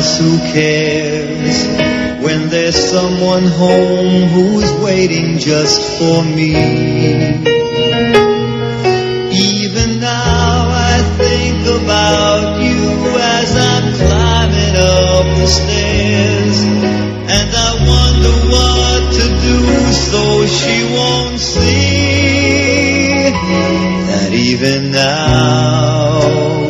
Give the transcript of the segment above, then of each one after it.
else who cares when there's someone home who's waiting just for me. Even now I think about you as I'm climbing up the stairs, and I wonder what to do so she won't see that even now,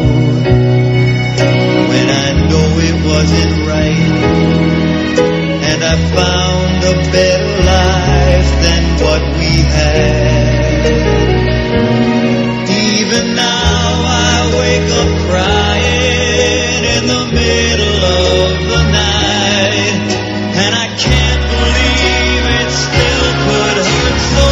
when I know it wasn't right, and I found a better life than what we had, even now I wake up crying in the middle of the night, and I can't believe it still could hurt so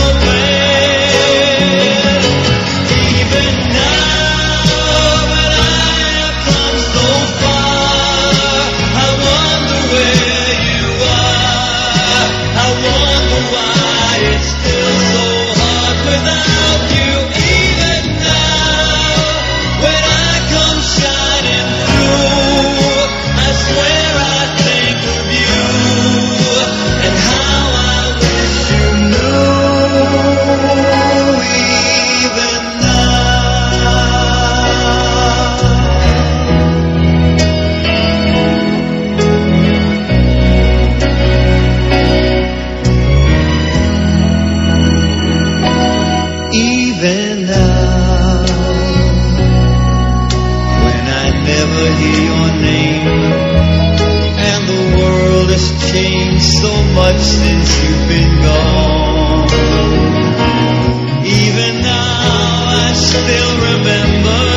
bad. Even now, when I have come so far, I wonder where you are. I wonder why it's still so hard without you. Even now, when I come shining through, I swear I think of you and how I wish you knew. Even now, when I never hear your name, and the world has changed so much since you've been gone. Even now I still remember